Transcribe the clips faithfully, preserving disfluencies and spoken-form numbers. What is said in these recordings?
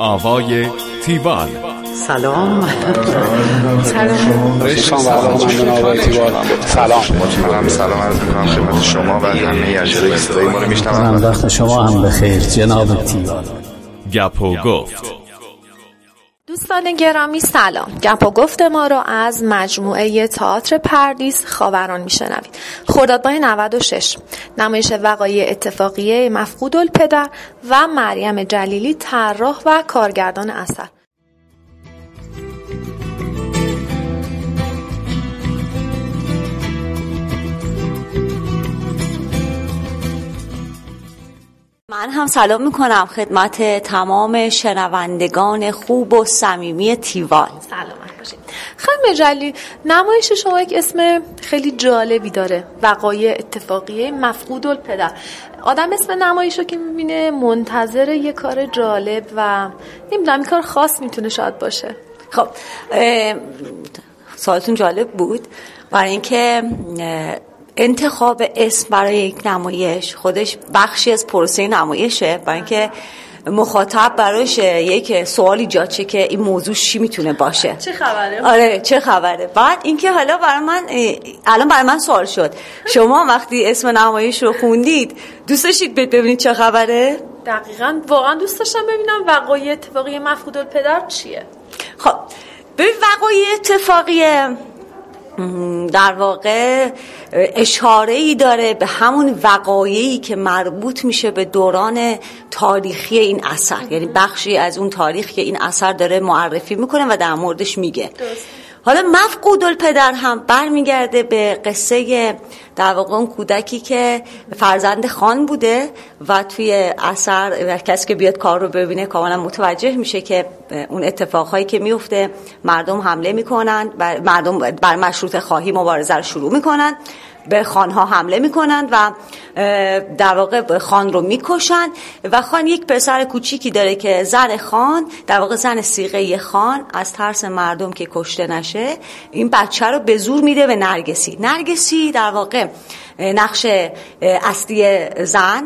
آوای تیوال. سلام. سلام. سلام. سلام. سلام عرض می‌کنم خدمت شما و همه اجرای صدای ما رو میشنوند. وقت شما هم بخیر جناب تیوال. گپ و گفت. دوستان گرامی سلام. گپ و گفت ما رو از مجموعه تئاتر پردیس خاوران میشنوید. خرداد ماه نود و شش نمایش وقایع اتفاقیه مفقودالپدر و مریم جلیلی طراح و کارگردان اثر. من هم سلام میکنم خدمت تمام شنوندگان خوب و صمیمی تیوال. سلامت باشید. خانم جلیلی، نمایش شما یک اسم خیلی جالبی داره، وقایع اتفاقیه مفقودالپدر. آدم اسم نمایش رو که میبینه منتظر یه کار جالب و نمیدونم این کار خاص میتونه شاید باشه. خب سوالتون جالب بود، برای اینکه انتخاب اسم برای یک نمایش خودش بخشی از پروسه نمایشه، برای اینکه مخاطب براش یک سوال ایجاد شه که این موضوع چی میتونه باشه، چه خبره؟ آره چه خبره. بعد اینکه حالا برای من الان برای من سوال شد، شما وقتی اسم نمایش رو خوندید دوست داشتید ببینید چه خبره؟ دقیقاً واقعا دوست داشتم ببینم وقایع اتفاقی مفقودالپدر چیه. خب ببین، وقایع اتفاقی در واقع اشاره‌ای داره به همون وقایعی که مربوط میشه به دوران تاریخی این اثر، یعنی بخشی از اون تاریخ که این اثر داره معرفی میکنه و در موردش میگه. درست. حالا مفقودالپدر هم برمیگرده به قصه در واقع اون کودکی که فرزند خان بوده و توی اثر کسی که بیاد کار رو ببینه کاملا متوجه میشه که اون اتفاقهایی که میفته، مردم حمله میکنن، مردم بر مشروط خواهی مبارزه رو شروع میکنن، به خانها حمله میکنن و در واقع خان رو میکشن و خان یک پسر کوچیکی داره که زن خان، در واقع زن صیغه خان، از ترس مردم که کشته نشه این بچه رو به زور میده به نرگسی. نرگسی در واقع نقش اصلی زن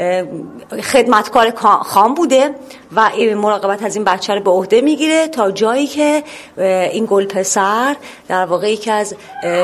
خدمتکار خان بوده و مراقبت از این بچه رو به عهده میگیره تا جایی که این گل پسر در واقع یکی از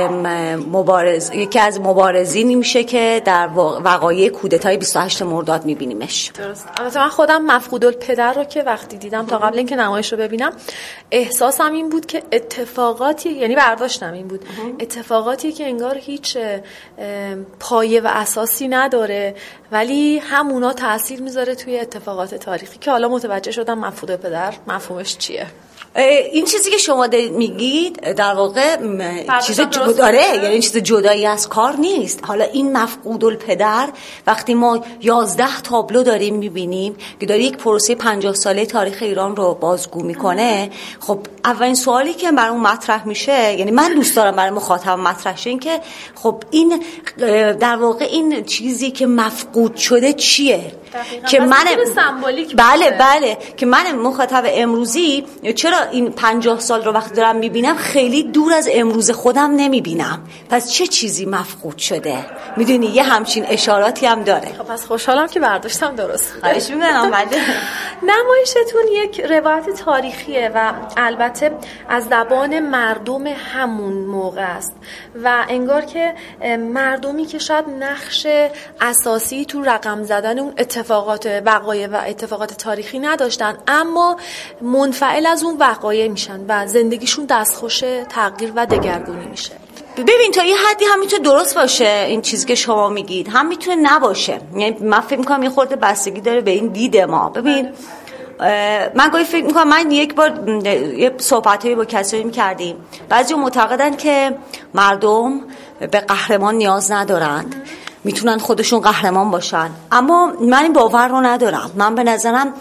مبارز یکی از مبارزینی میشه که در وقایع کودتای بیست و هشت مرداد میبینیمش. درست. البته من خودم مفقودالپدر رو که وقتی دیدم تا قبل اینکه نمایش رو ببینم احساسم این بود که اتفاقاتی، یعنی برداشتم این بود اتفاقاتی که انگار هیچ پایه و اساسی نداره ولی همونا تأثیر میذاره توی اتفاقات تاریخی که حالا متوجه شدم مفقودالپدر مفهومش چیه. این چیزی که شما میگید در واقع چیز جداره، یعنی این چیز جدایی از کار نیست. حالا این مفقودالپدر وقتی ما یازده تابلو داریم میبینیم که داره یک پروسه پنجاه ساله تاریخ ایران رو بازگو میکنه، خب اولین سوالی که برام مطرح میشه، یعنی من دوست دارم برای مخاطب مطرح شه، این که خب این در واقع این چیزی که مفقود شده چیه؟ که من بله بله که من مخاطب امروزی چرا این پنجاه سال رو وقتی دارم میبینم خیلی دور از امروز خودم نمیبینم، پس چه چیزی مفقود شده؟ میدونی یه همچین اشاراتی هم داره. خب پس خوشحالم که برداشتم درست. خواهش می‌کنم. بله. نمایشتون یک روایت تاریخیه و البته از زبان مردم همون موقع است و انگار که مردمی که شاید نقش اساسی تو رقم زدن اون اتفاقات وقایع و اتفاقات تاریخی نداشتن اما منفعل از اون وقایع میشن و زندگیشون دستخوش تغییر و دگرگونی میشه. ببین تا یه حدی هم میتونه درست باشه این چیزی که شما میگید، هم میتونه نباشه. یعنی من فکر میکنم یه خورده بستگی داره به این دید ما. ببین من گاهی فکر میکنم، من یک بار یه صحبتایی با کسایی میکردیم، بعضی معتقدن که مردم به قهرمان نیاز ندارند، میتونن خودشون قهرمان باشن، اما من این باور رو ندارم. من به نظرم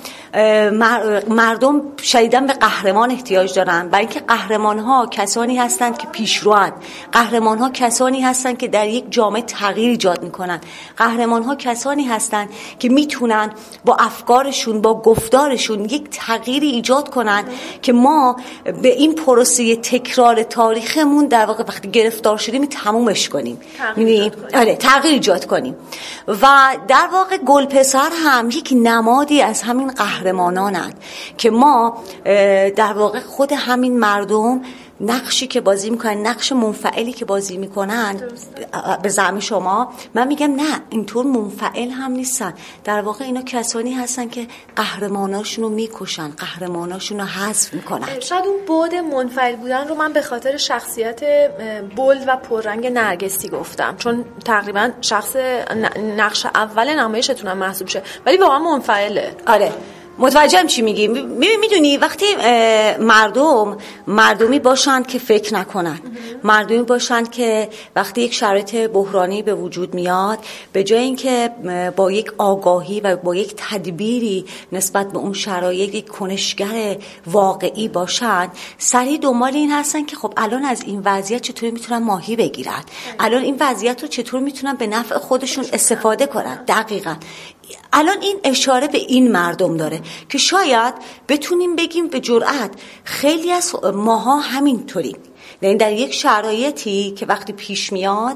مردم شدیداً به قهرمان احتیاج دارن، برای اینکه قهرمان ها کسانی هستند که پیشروان، قهرمان ها کسانی هستند که در یک جامعه تغییر ایجاد میکنن، قهرمان ها کسانی هستند که میتونن با افکارشون، با گفتارشون یک تغییری ایجاد کنن که ما به این پروسه تکرار تاریخمون در واقع وقتی گرفتار شدیم تمومش کنیم، یعنی آره تغییر ایجاد کنیم. و در واقع گل پسر هم یک نمادی از همین قهرمان قهرمانانند که ما در واقع خود همین مردم نقشی که بازی میکنن، نقش منفعلی که بازی میکنن به زعم شما، من میگم نه اینطور منفعل هم نیستن، در واقع اینا کسانی هستن که قهرماناشون رو میکشن، قهرماناشون رو حذف میکنن. شاید اون بعد منفعل بودن رو من به خاطر شخصیت بولد و پررنگ نرگسی گفتم، چون تقریبا شخص نقش اول نمایشتون هم محسوب شه، ولی واقعا منفعله. آره متوجهم چی میگی. میدونی وقتی مردم مردمی باشند که فکر نکنند، مردمی باشند که وقتی یک شرایط بحرانی به وجود میاد به جای اینکه با یک آگاهی و با یک تدبیری نسبت به اون شرایط یک کنشگر واقعی باشند، سریع دنبال این هستن که خب الان از این وضعیت چطور میتونن ماهی بگیرن، الان این وضعیت رو چطور میتونن به نفع خودشون استفاده کنن. دقیقاً الان این اشاره به این مردم داره که شاید بتونیم بگیم به جرأت خیلی از ماها همینطوریم، یعنی در یک شرایطی که وقتی پیش میاد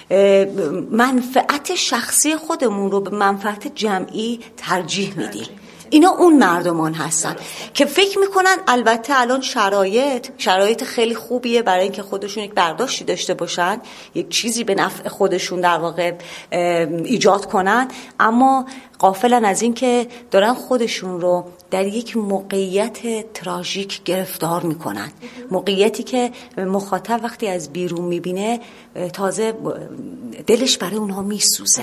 منفعت شخصی خودمون رو به منفعت جمعی ترجیح میدیم. اینا اون مردمان هستن که فکر میکنن البته الان شرایط شرایط خیلی خوبیه برای اینکه خودشون یک برداشتی داشته باشن، یک چیزی به نفع خودشون در واقع ایجاد کنن، اما غافلن از این که دارن خودشون رو در یک موقعیت تراژیک گرفتار میکنن، موقعیتی که مخاطب وقتی از بیرون میبینه تازه دلش برای اونها میسوزه.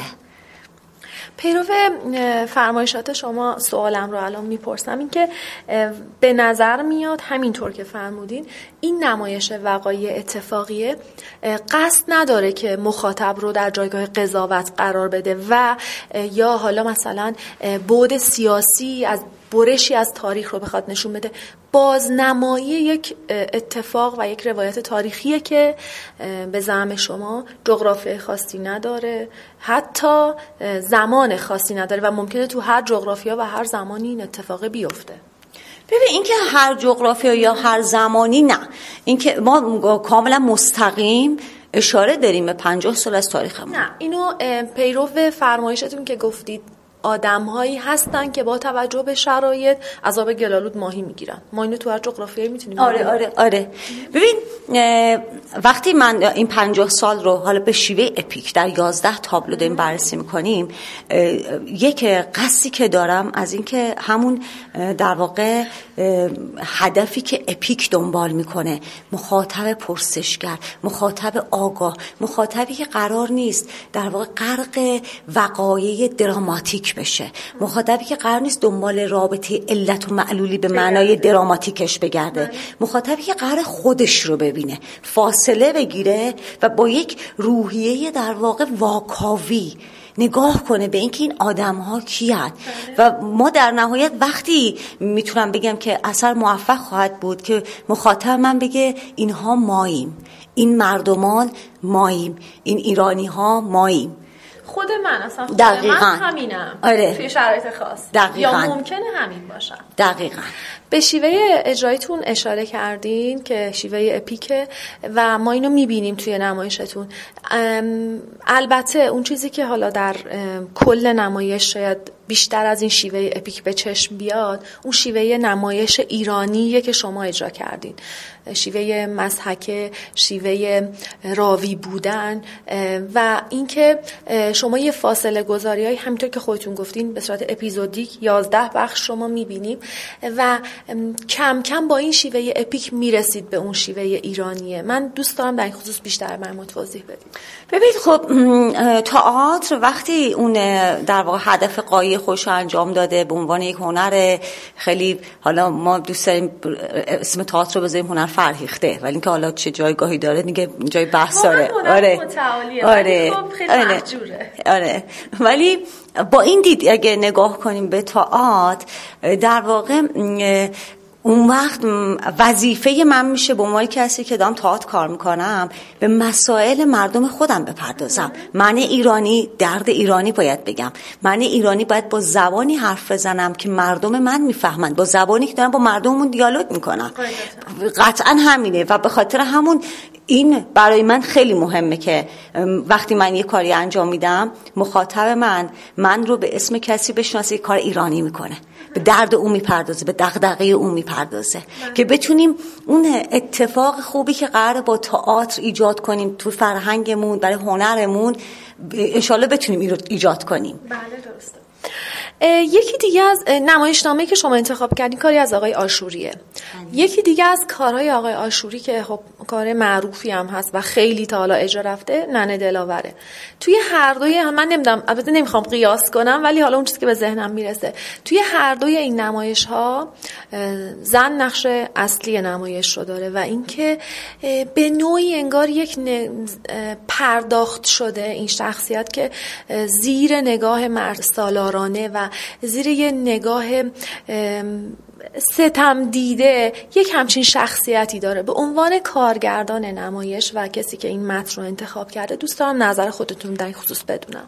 پیرو فرمایشات شما سوالم رو الان میپرسم، این که به نظر میاد همینطور که فرمودین این نمایش وقایع اتفاقیه قصد نداره که مخاطب رو در جایگاه قضاوت قرار بده و یا حالا مثلا بعد سیاسی از برشی از تاریخ رو بخواد نشون بده. بازنمایی یک اتفاق و یک روایت تاریخیه که به زعم شما جغرافیای خاصی نداره، حتی زمان خاصی نداره و ممکنه تو هر جغرافیا و هر زمانی این اتفاق بیفته. ببین اینکه هر جغرافیا یا هر زمانی نه، اینکه ما کاملا مستقیم اشاره داریم به پنجاه سال از تاریخمون. نه، اینو پیرو فرمایشتون که گفتید آدم‌هایی هستن که با توجه به شرایط عذاب گلالود ماهی میگیرن، ما اینو تو هر جغرافیایی میتونیم. آره آره آره. ببین وقتی من این پنجاه سال رو حالا به شیوه اپیک در یازده تابلو داریم بررسی میکنیم، یک قصدی که دارم از این که همون در واقع هدفی که اپیک دنبال میکنه، مخاطب پرسشگر، مخاطب آگاه، مخاطبی که قرار نیست در واقع غرق وقایع دراماتیک بشه، مخاطبی که قرار نیست دنبال رابطه علت و معلولی به معنای دراماتیکش بگرده، مخاطبی که قرار خودش رو ببینه، فاصله بگیره و با یک روحیه در واقع واکاوی نگاه کنه به اینکه این آدم‌ها کیان. و ما در نهایت وقتی میتونم بگم که اثر موفق خواهد بود که مخاطب من بگه اینها ماییم، این مردمان ماییم، این ایرانی‌ها ماییم. خود من اصلا خود دقیقاً. من همینم. آره. توی شرایط خاص دقیقاً. یا ممکنه همین باشم. دقیقاً. به شیوه اجرایتون اشاره کردین که شیوه اپیکه و ما اینو میبینیم توی نمایشتون. البته اون چیزی که حالا در کل نمایش شاید بیشتر از این شیوه اپیک به چشم بیاد اون شیوه نمایش ایرانیه که شما اجرا کردین، شیوه مضحکه، شیوه راوی بودن و اینکه شما یه فاصله گذاری های همینطور که خودتون گفتین به صورت اپیزودیک یازده بخش شما میبینیم و کم کم با این شیوه اپیک میرسید به اون شیوه ایرانیه. من دوست دارم در این خصوص بیشتر من توضیح بدید. ببینید خب تئاتر وقتی اون در واقع هدف قایی خوش انجام داده به عنوان یک هنر خیلی، حالا ما دوست داریم اسم تئاتر رو بذاریم هنر فرهیخته، ولی اینکه حالا چه جایگاهی داره دیگه جای بحث داره. آره آره خب خیلی آره. محجوره. آره ولی با این دید اگه نگاه کنیم به تئاتر، در واقع اون وقت وظیفه من میشه به عنوان کسی که دارم تئاتر کار میکنم به مسائل مردم خودم بپردازم. من ایرانی درد ایرانی باید بگم، من ایرانی باید با زبانی حرف بزنم که مردم من میفهمن، با زبانی که دارم با مردممون دیالوگ میکنم. قطعا همینه و به خاطر همون این برای من خیلی مهمه که وقتی من یه کاری انجام میدم مخاطب من من رو به اسم کسی بشناسه که کار ایرانی میکنه به درد اون میپردازه، به دغدغه اون میپردازه که بتونیم اون اتفاق خوبی که قراره با تئاتر ایجاد کنیم تو فرهنگمون، برای هنرمون انشالله بتونیم ایجاد کنیم. بله درسته. یکی دیگه از نمایشنامه‌ای که شما انتخاب کردین کاری از آقای آشوریه. یکی دیگه از کارهای آقای آشوری که خب کار معروفی هم هست و خیلی تا حالا اجرا رفته، ننه دلاوره. توی هر دوی من نمیدونم، البته نمیخوام قیاس کنم، ولی حالا اون چیزی که به ذهنم میرسه، توی هر دوی این نمایش‌ها زن نقش اصلی نمایش رو داره و اینکه به نوعی انگار یک پرداخت شده این شخصیت که زیر نگاه مرد سالارانه و زیر یه نگاه ستم دیده یک همچین شخصیتی داره. به عنوان کارگردان نمایش و کسی که این متن رو انتخاب کرده، دوست دارم نظر خودتون در این خصوص بدونم.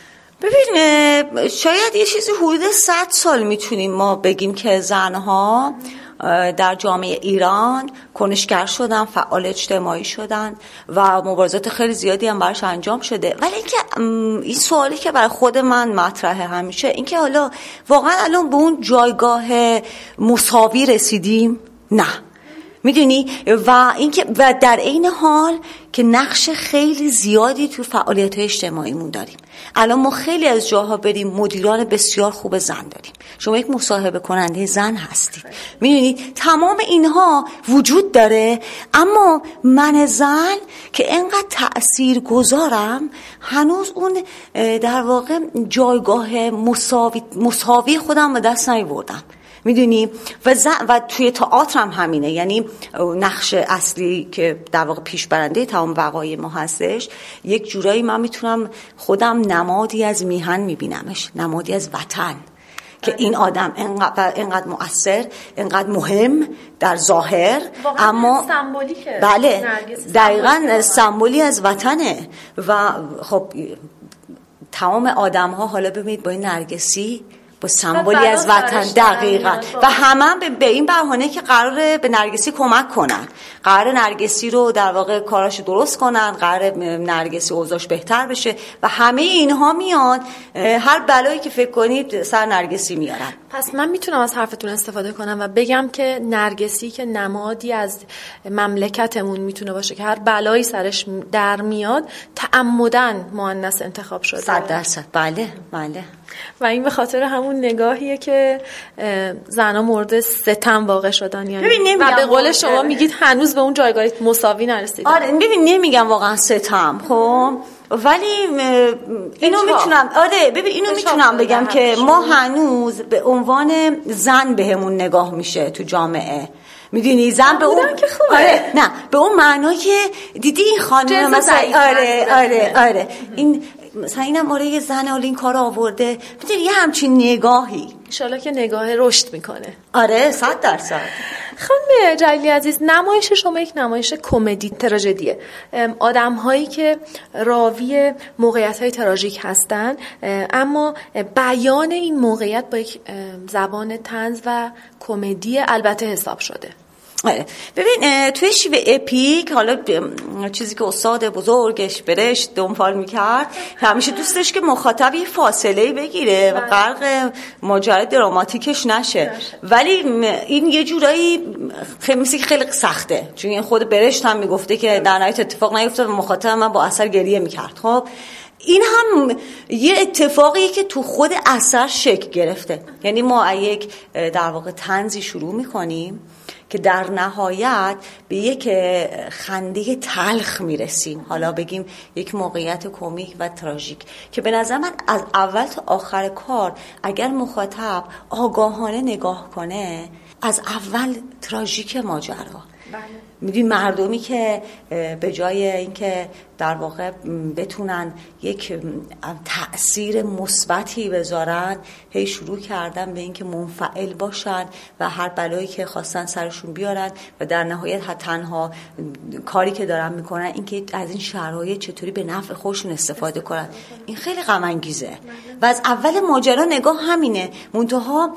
ببین، شاید یه چیزی حدود صد سال میتونیم ما بگیم که زنها در جامعه ایران کنشگر شدن، فعال اجتماعی شدن و مبارزات خیلی زیادی هم براش انجام شده. ولی اینکه این سوالی که برای خود من مطرحه همیشه، اینکه حالا واقعا الان به اون جایگاه مساوی رسیدیم؟ نه، میدونی؟ و اینکه و در عین حال که نقش خیلی زیادی تو فعالیت‌های اجتماعیمون داریم. الان ما خیلی از جاها بریم مدیران بسیار خوب زن داریم. شما یک مصاحبه کننده زن هستید. میدونید تمام اینها وجود داره، اما من زن که انقدر تأثیر گذارم هنوز اون در واقع جایگاه مساوی مساوی خودم به دست نیاوردم. میدونی؟ و زن و توی تئاتر هم همینه، یعنی نقش اصلی که در واقع پیش برنده تمام وقایع ما هستش، یک جورایی من میتونم خودم نمادی از میهن میبینمش، نمادی از وطن، که این آدم انقدر انقدر مؤثر، انقدر مهم در ظاهر، اما سمبولیکه. بله دقیقاً سمبولی از وطنه. و خب تمام آدم ها حالا ببینید با این نرگسی با سمبولی از وطن دقیقاً و همه به این بهانه که قراره به نرگسی کمک کنن، قراره نرگسی رو در واقع کاراشو درست کنن، قراره نرگسی اوضاعش بهتر بشه و همه اینها میاد هر بلایی که فکر کنید سر نرگسی میارن. پس من میتونم از حرفتون استفاده کنم و بگم که نرگسی که نمادی از مملکتمون میتونه باشه که هر بلایی سرش در میاد تعمدن مؤنث انتخاب شده. صد درصد بله بله. و این به خاطر همون نگاهیه که زنها مورد ستم واقع شدن، یعنی و به قول شما میگید هنوز به اون جایگاه مساوی نرسیدن. آره ببین نمیگم واقعا ستم، خب ولی اینو میتونم آره ببین اینو میتونم بگم که ما هنوز به عنوان زن بهمون نگاه میشه تو جامعه. میدونی زن به اون آره نه به اون معنی که دیدی این خانم مثلا آره آره آره این مثلا اینم آره یه زن حالا این کار آورده، میدونی یه همچین نگاهی انشالله که نگاه رشد میکنه. آره صد درصد. خانم جلیلی عزیز، نمایش شما یک نمایش کمدی تراژدیه، آدم هایی که راوی موقعیت های تراژیک هستن، اما بیان این موقعیت با یک زبان طنز و کمدی البته حساب شده. ببین توی شیوه اپیک، حالا چیزی که استاد بزرگش برشت دنبال میکرد همیشه دوستش که مخاطبی فاصله بگیره و غرق ماجرای دراماتیکش نشه، ولی این یه جورایی خیلی خیلی سخته، چون خود برشت هم میگفته که در نهایت اتفاق نیفتاد و مخاطب من با اثر گریه میکرد. خب این هم یه اتفاقیه که تو خود اثر شکل گرفته، یعنی ما یک در واقع طنزی شروع میکنیم که در نهایت به یک خنده تلخ میرسیم، حالا بگیم یک موقعیت کمیک و تراژیک، که به نظر من از اول تا آخر کار اگر مخاطب آگاهانه نگاه کنه از اول تراژیک ماجرا. بله. میدونی مردمی که به جای اینکه در واقع بتونن یک تأثیر مثبتی بذارن، هی شروع کردن به اینکه منفعل باشن و هر بلایی که خواستن سرشون بیارن و در نهایت تنها کاری که دارن میکنن اینکه از این شرایط چطوری به نفع خودشون استفاده کنن. این خیلی غم انگیزه و از اول ماجرا نگاه همینه، منتها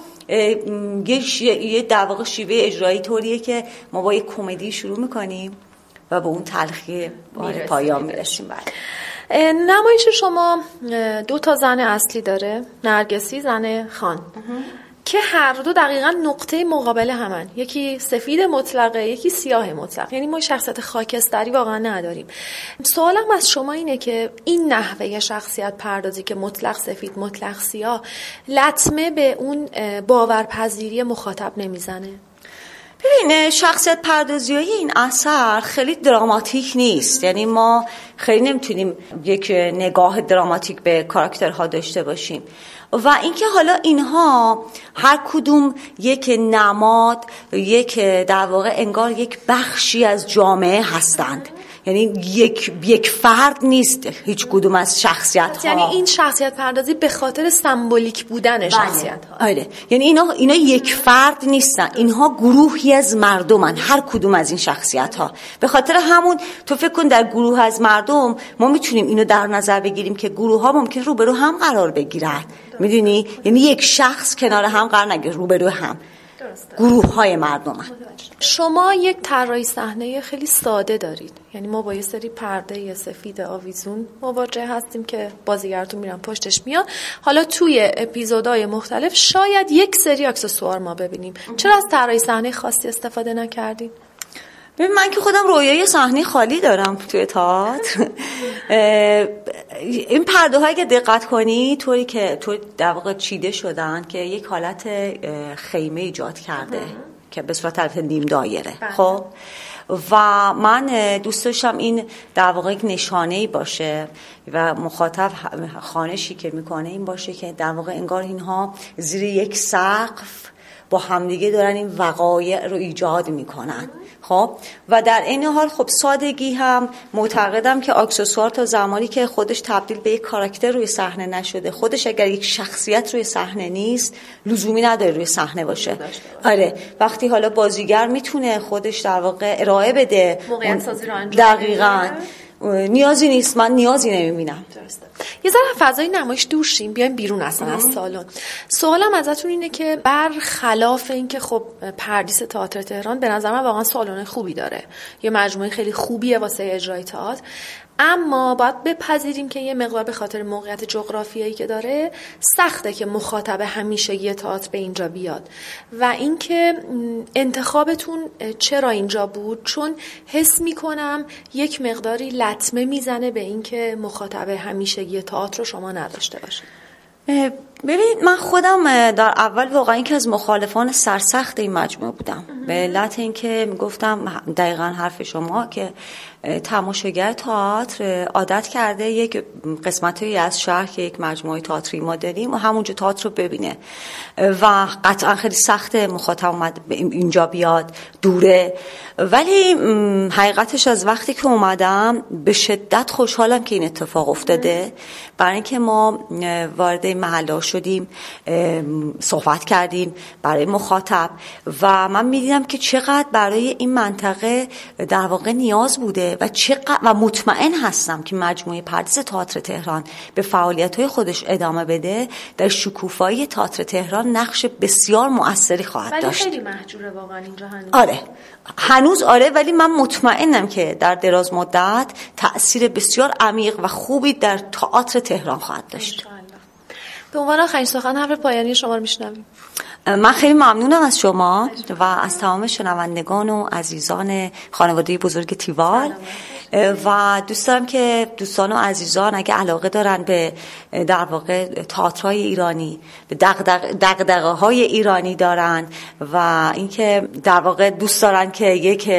یه در واقع شیوه اجرایی طوریه که ما با یک کمدی شروع میکنیم و به اون تلخی پایان میرسیم. بعد نمایش شما دو تا زن اصلی داره، نرگسی، زن خان، که هر دو دقیقاً نقطه مقابل همن، یکی سفید مطلقه یکی سیاه مطلق، یعنی ما شخصیت خاکستری واقعا نداریم. سوالم از شما اینه که این نحوه شخصیت پردازی که مطلق سفید مطلق سیاه لطمه به اون باورپذیری مخاطب نمیزنه؟ ببین، شخصیت پردازی های این اثر خیلی دراماتیک نیست، یعنی ما خیلی نمیتونیم یک نگاه دراماتیک به کاراکترها داشته باشیم و اینکه حالا اینها هر کدوم یک نماد، یک در واقع انگار یک بخشی از جامعه هستند، یعنی یک یک فرد نیست هیچ کدوم از شخصیت ها. یعنی این شخصیت پردازی به خاطر سمبولیک بودن شخصیت ها. آره، یعنی اینا اینا یک فرد نیستن، اینها گروهی از مردمن، هر کدوم از این شخصیت ها. به خاطر همون تو فکر کن در گروه از مردم ما میتونیم اینو در نظر بگیریم که گروه ها ممکن روبرو هم قرار بگیرن، میدونی؟ یعنی یک شخص کنار هم قرار نگیره، روبرو هم گروه های مردم هن. شما یک طراحی صحنه خیلی ساده دارید، یعنی ما با یه سری پرده سفید آویزون مواجه هستیم که بازیگرتون میرن پشتش میاد. حالا توی اپیزودهای مختلف شاید یک سری اکسسوار ما ببینیم. چرا از طراحی صحنه خاصی استفاده نکردین؟ ببین، من که خودم رویای صحنه خالی دارم توی تئاتر. این پرده هایی که دقت کنی طوری که تو در واقع چیده شدن که یک حالت خیمه ایجاد کرده که به صورت البته نیم دایره. خب و من دوست داشتم این در واقع یک نشانه‌ای باشه و مخاطب خوانشی که میکنه این باشه که در واقع انگار اینها زیر یک سقف با همدیگه دارن این وقایع رو ایجاد میکنن. خب و در این حال خب سادگی هم معتقدم که اکسسوار تا زمانی که خودش تبدیل به یک کاراکتر روی صحنه نشده، خودش اگر یک شخصیت روی صحنه نیست لزومی نداره روی صحنه باشه. آره، وقتی حالا بازیگر میتونه خودش در واقع ارائه بده موقعیت سازی رو انجام دقیقاً نیازی نیست، من نیازی نمیبینم. درسته. یه ذره فضای نمایش دور شیم، بیایم بیرون اصلا از سالن. سوالم ازتون اینه که برخلاف این که خب پردیس تئاتر تهران به نظر من واقعا سالن خوبی داره، یه مجموعه خیلی خوبیه واسه اجرای تئاتر، اما باید بپذیریم که یه مقدار به خاطر موقعیت جغرافیایی که داره سخته که مخاطب همیشگی تئاتر به اینجا بیاد. و اینکه انتخابتون چرا اینجا بود؟ چون حس میکنم یک مقداری لطمه میزنه به اینکه مخاطب همیشگی تئاتر رو شما نداشته باشه. ببینید، من خودم در اول واقعا اینکه از مخالفان سرسخت این مجموعه بودم، به علت اینکه میگفتم دقیقاً حرف شما که تماشاگر تئاتر عادت کرده یک قسمتی از شهر که یک مجموعه تئاتری ما داریم و همونجا تئاتر رو ببینه و قطعا خیلی سخته مخاطب اومد اینجا بیاد، دوره. ولی حقیقتش از وقتی که اومدم به شدت خوشحالم که این اتفاق افتاده، برای اینکه ما وارد محله شدیم، صحبت کردیم برای مخاطب و من میدیدم که چقدر برای این منطقه در واقع نیاز بوده و چقدر و مطمئن هستم که مجموعه پردیس تئاتر تهران به فعالیت‌های خودش ادامه بده، در شکوفایی تئاتر تهران نقش بسیار مؤثری خواهد داشت. ولی خیلی محجوره واقعا اینجا هنوز. آره هنوز آره، ولی من مطمئنم که در دراز مدت تأثیر بسیار عمیق و خوبی در تئاتر تهران خواهد داشت. به عنوان آخرین سخن حرف پایانی شما رو میشنویم. من خیلی ممنونم از شما و از تمام شنوندگان و عزیزان خانواده بزرگ تیوال و دوست دارم که دوستان و عزیزان اگه علاقه دارن به در واقع تئاترهای ایرانی، به دغدغه‌های ایرانی دارن و اینکه در واقع دوست دارن که یک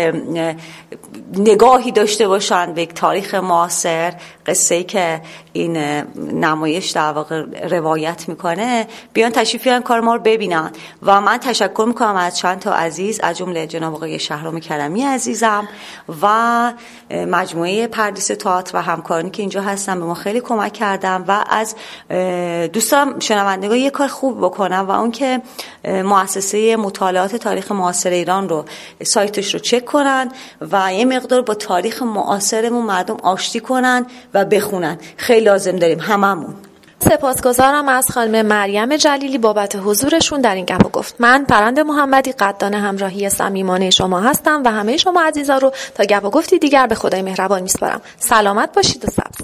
نگاهی داشته باشن به یک تاریخ معاصر، قصه‌ای که این نمایش در واقع روایت میکنه، بیان تشریف بیارن کار ما رو ببینن. و من تشکر میکنم از چند تا عزیز، از جمله جناب آقای شهرام کرمی عزیزم و مجموعه پردیس تئاتر و همکارانی که اینجا هستن، به ما خیلی کمک کردن. و از دوستان شنوندگان یک کار خوب بکنم و اون که مؤسسه مطالعات تاریخ معاصر ایران رو سایتش رو چک کنن و یه مقدار با تاریخ معاصرمون مردم آشتی کنن و بخونن، خیلی لازم داریم هممون. سپاسگزارم از خانم مریم جلیلی بابت حضورشون در این گپ و گفت. من پرنده محمدی قدردان همراهی صمیمانه شما هستم و همه شما عزیزا رو تا گپ و گفتی دیگر به خدای مهربان میسپارم. سلامت باشید و سبز.